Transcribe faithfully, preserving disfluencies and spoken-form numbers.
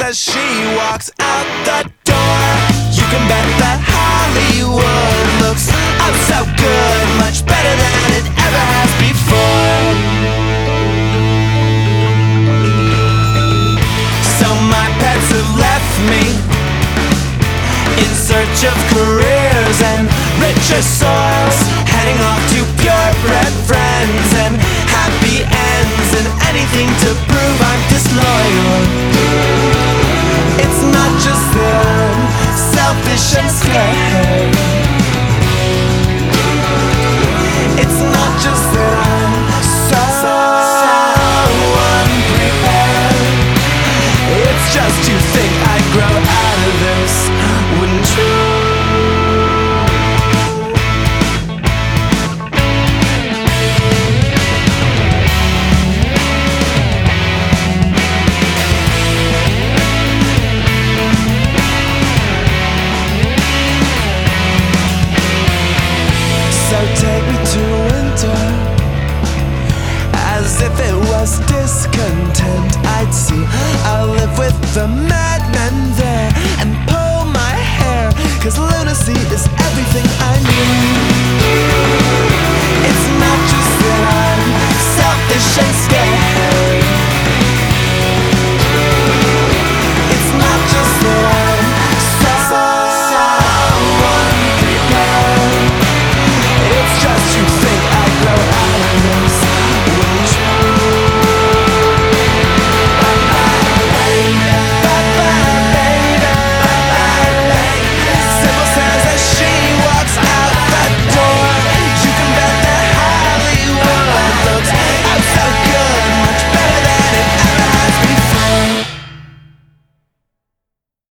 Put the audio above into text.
as she walks out the door. You can bet that Hollywood looks oh so good, much better than it ever has before. So my pets have left me in search of careers and richer soils, heading off to purebred friends and happy ends and anything to prove I'm disloyal. It's not just them.